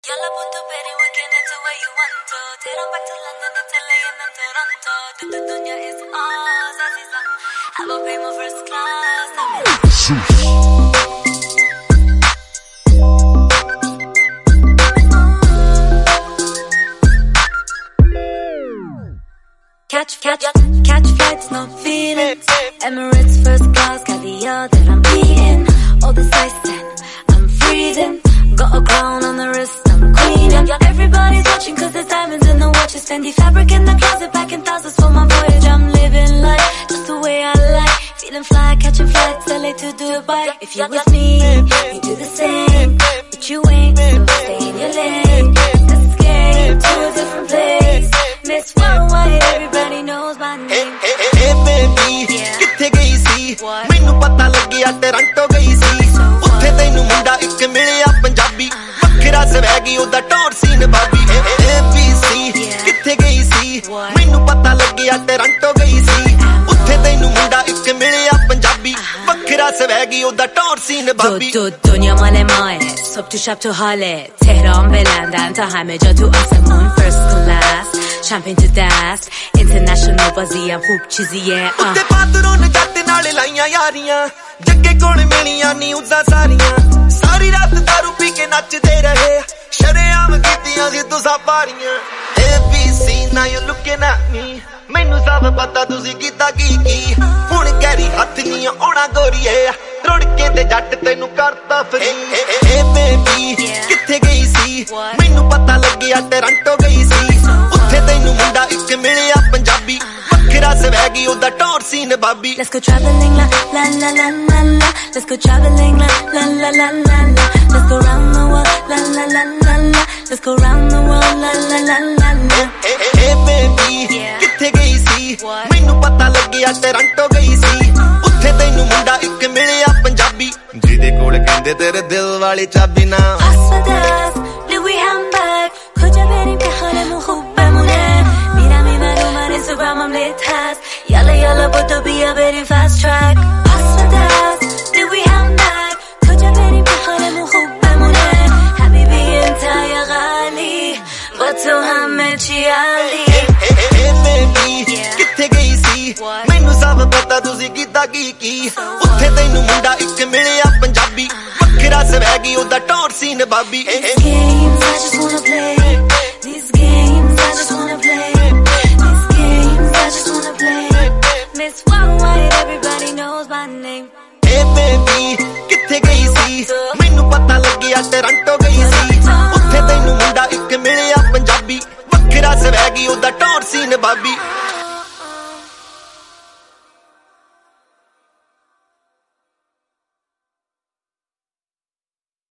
Yalla punto per i weekend it's the way you want to. Take them back to London and LA and then Toronto. The dunya is ours, Aziza. I will pay my first class. Catch flights, no feelings. Emirates first class, caviar that I'm eating. All this ice then, I'm freezing. Got a crown on the wrist, I'm queen. Everybody's watching cause there's diamonds in the watches. Fendi fabric in the closet, packing thousands for my voyage. I'm living life just the way I like. Feeling fly, catching flights, LA to Dubai. If you're with me, you do the same. But you ain't, so stay in your lane. Escape to a different place. Miss Worldwide, everybody knows my name. Hey baby, किथे गई सी? मैनू पता लगिया Toronto गई सी. उत्थे तैनू मुंडा इक मिलिया पंजाबी. वखरा स्वैगी ओदा टॉर सीन भाभी. ABC किथे गई सी? मैनू पता लगिया टोरंटो गई सी. उत्थे तैनू मुंडा इक मिलिया पंजाबी. वखरा स्वैगी ओदा टॉर सीन भाभी. دنیا مال ماه صبح تو شب تو حاله تهران به لندن تا همه جا تو آسمون first class champagne to dust international بازی هم خوب چیزیه ਉੱਤੇ ਪਾਤਰੋਂ ਨੇ ਜੱਟ ਨਾਲ ਲਾਈਆਂ ਯਾਰੀਆਂ ਜੱਗੇ ਕੋਲ ਮਿਲੀਆਂ ਨਿਊਜ਼ਾਂ ਸਾਰੀਆਂ ਸਾਰੀ ਰਾਤ ਦਾਰੂ ਪੀ ਕੇ ਨੱਚਦੇ ਰਹੇ ਸ਼ਰੇਆਮ ਕੀਤੀਆਂ ਸੀ ਤੁਸਾਂ ਪਾਰੀਆਂ ABC now you looking at me ਮੈਨੂੰ ਸਭ ਪਤਾ ਤੁਸੀਂ ਕੀਤਾ ਕੀ ਹੁਣ ਗੈਰੀ ਹੱਥ ਨਹੀਂ ਆਉਣਾ ਗੋਰੀਏ ਰੁੜ ਕੇ ਤੇ ਜੱਟ ਤੈਨੂੰ ਕਰਤਾ ਫਰੀ ਏ ਬੇਬੀ ਕਿੱਥੇ ਗਈ ਸੀ ਮੈਨੂੰ ਪਤਾ ਲੱਗਿਆ ਟੋਰੰਟੋ ਗਈ ਸੀ ਉੱਥੇ ਤੈਨੂੰ ਮੁੰਡਾ ਇੱਕ ਮਿਲਿਆ ਪੰਜਾਬੀ ਵੱਖਰਾ ਸਵੈਗੀ ਉਹਦਾ ਟੌਰ ਸੀ ਨਵਾਬੀ Let's go traveling la la la la la la Let's go traveling la la la la la la Let's go round the world la la la la la Let's go round the world la la la la la Hey baby ਕਿੱਥੇ ਗਈ ਸੀ ਮੈਨੂੰ ਪਤਾ ਲੱਗਿਆ Toronto ਗਈ ਸੀ ਉੱਥੇ ਤੈਨੂੰ ਮੁੰਡਾ ਇੱਕ ਮਿਲਿਆ ਪੰਜਾਬੀ ਜਿਹਦੇ ਕੋਲ ਕਹਿੰਦੇ ਤੇਰੇ ਦਿਲ ਵਾਲੀ ਚਾਬੀ ਨਾ Asfadas, Louis handbag کجا بریم که حالمون خوب بمونه میرم این من اینستاگرامم لیت هست یالا بودو بیا بریم fast track Asfadas, Louis handbag کجا بریم که حالمون خوب بمونه حبیبی انت یا غالی با تو همه چی عالی Hey baby ਕਿੱਥੇ ਗਈ ਸੀ ਮੈਨੂੰ ਸਭ ਪਤਾ ਤੁਸੀਂ ਕੀਤਾ ਕੀ ਉੱਥੇ ਤੈਨੂੰ ਮੁੰਡਾ ਇੱਕ ਮਿਲਿਆ ਪੰਜਾਬੀ ਵੱਖਰਾ ਸਵੈਗੀ ਉਹਦਾ ਟੌਰ ਸੀ ਨਵਾਬੀ These games I just wanna play These games I just wanna play These games I just wanna play Miss Worldwide everybody knows my name Hey baby ਕਿੱਥੇ ਗਈ ਸੀ ਮੈਨੂੰ ਪਤਾ ਲੱਗਿਆ ਟੋਰੰਟੋ ਗਈ ਸੀ ਉੱਥੇ ਤੈਨੂੰ ਮੁੰਡਾ ਇੱਕ ਮਿਲਿਆ ਪੰਜਾਬੀ ਵੱਖਰਾ ਸਵੈਗੀ ਉਹਦਾ ਟੌਰ ਸੀ ਨਵਾਬੀ